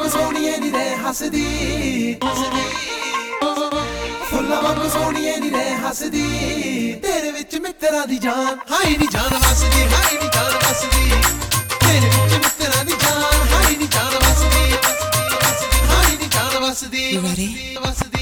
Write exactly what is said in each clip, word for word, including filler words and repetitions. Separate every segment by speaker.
Speaker 1: ਸੋਹਣੀਏ ਨੀ ਰਹਿ ਹੱਸਦੀ, ਫੁੱਲਾਂ ਵਾਂਗੂ ਸੋਹਣੀਏ ਨੀ ਰਹਿ ਹੱਸਦੀ, ਤੇਰੇ ਵਿੱਚ ਮਿੱਤਰਾਂ ਦੀ ਜਾਨ ਹਾਈ ਨੀ ਜਾਨ ਵਸਦੀ, ਹਾਈ ਨੀ ਜਾਨ ਵਸਦੀ, ਤੇਰੇ ਵਿੱਚ ਮਿੱਤਰਾਂ ਦੀ ਜਾਨ ਹਾਈ ਨੀ ਜਾਨ ਵਸਦੀ, ਹਾਈ ਨੀ ਜਾਨ ਵਸਦੀ, ਵਸਦੀ।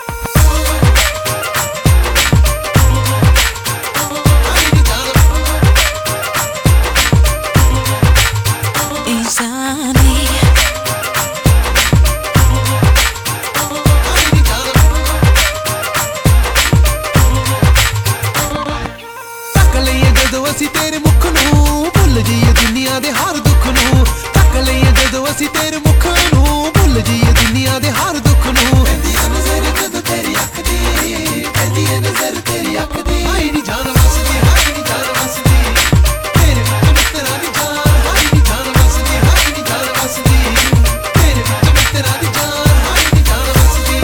Speaker 1: ਜਦੋਂ ਅਸੀਂ ਤੇਰੇ ਮੁਖ ਨੂੰ ਭੁੱਲ ਜਾਈਏ ਦੁਨੀਆ ਦੇ ਹਰ ਦੁੱਖ ਨੂੰ, ਤੱਕ ਲਈਏ ਜਦੋਂ ਅਸੀਂ ਤੇਰੇ ਮੁਖ ਨੂੰ ਭੁੱਲ ਜਾਈਏ ਦੁਨੀਆ ਦੇ ਹਰ ਦੁੱਖ ਨੂੰ। ਪੈਂਦੀ ਹੈ ਨਜ਼ਰ ਜਦੋਂ ਤੇਰੀ ਅੱਖ ਦੀ, ਪੈਂਦੀ ਹੈ ਨਜ਼ਰ ਤੇਰੀ ਅੱਖ ਦੀ, ਹਾਈ ਨੀ ਜਾਨ ਵਸਦੀ, ਹਾਈ ਨੀ ਜਾਨ ਵਸਦੀ, ਤੇਰੇ ਵਿੱਚ ਮਿੱਤਰਾਂ ਦੀ ਜਾਨ ਹਾਈ ਨੀ ਜਾਨ ਵਸਦੀ, ਹਾਈ ਨੀ ਜਾਨ ਵਸਦੀ, ਤੇਰੇ ਵਿੱਚ ਮਿੱਤਰਾਂ ਦੀ ਜਾਨ ਹਾਈ ਨੀ ਜਾਨ ਵਸਦੀ।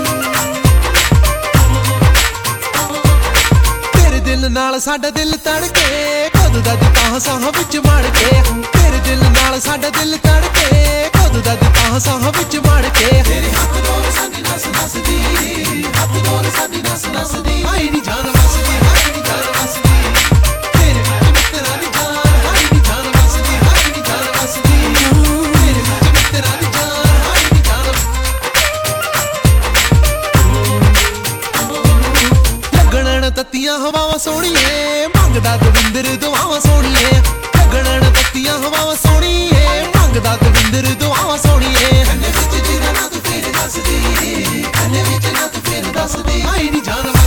Speaker 1: ਤੇਰੇ ਦਿਲ ਨਾਲ ਸਾਡਾ ਦਿਲ ਤੜਕੇ ਕਦੋਂ ਦਾ ਦਿੱਤਾ ਸਾਹਾਂ ਵਿੱਚ ਮੜ ਕੇ, ਤੇਰੇ ਦਿਲ ਨਾਲ ਸਾਡਾ ਦਿਲ ਤੜਕੇ ਕਦੋਂ ਦਾ ਦਿੱਤਾ ਸਾਹਾਂ ਵਿੱਚ ਮੜ ਕੇ, ਤੇਰੇ ਹੱਥ ਨਾਲ ਸਾਡੀ ਨਸ ਨਸਦੀ, ਹੱਥ ਨਾਲ ਸਾਡੀ ਨਸ ਨਸਦੀ, ਹਾਈ ਨੀ ਜਾਨ ਵਸਦੀ, ਹਾਈ ਨੀ ਜਾਨ ਵਸਦੀ, ਤੇਰੇ ਵਿੱਚ ਮਿੱਤਰਾਂ ਦੀ ਜਾਨ ਹਾਈ ਨੀ ਜਾਨ ਵਸਦੀ, ਹਾਈ ਨੀ ਜਾਨ ਵਸਦੀ, ਤੇਰੇ ਵਿੱਚ ਮਿੱਤਰਾਂ ਦੀ ਜਾਨ ਹਾਈ ਨੀ ਜਾਨ। ਲੱਗਣ ਤੱਤੀਆਂ ਹਵਾਵਾਂ ਸੋਹਣੀਏ ਮੰਗਦਾ ਦਵਿੰਦਰ ਦੁਆਵਾਂ ਸੋਹਣੀਏ, ਲੱਗਣ ਤੱਤੀਆਂ ਹਵਾਵਾਂ ਸੋਹਣੀਏ ਮੰਗਦਾ ਦਵਿੰਦਰ ਦੁਆਵਾਂ ਸੋਹਣੀਏ, ਕੰਨੇ ਵਿੱਚ ਜਿਹੜਾ ਨਾ ਤੂੰ ਫੇਰ ਦੱਸਦੀ, ਕੰਨੇ ਵਿੱਚ ਨਾ ਤੂੰ ਫੇਰ ਦੱਸਦੀ, ਹਾਈ ਨੀ ਜਾਨ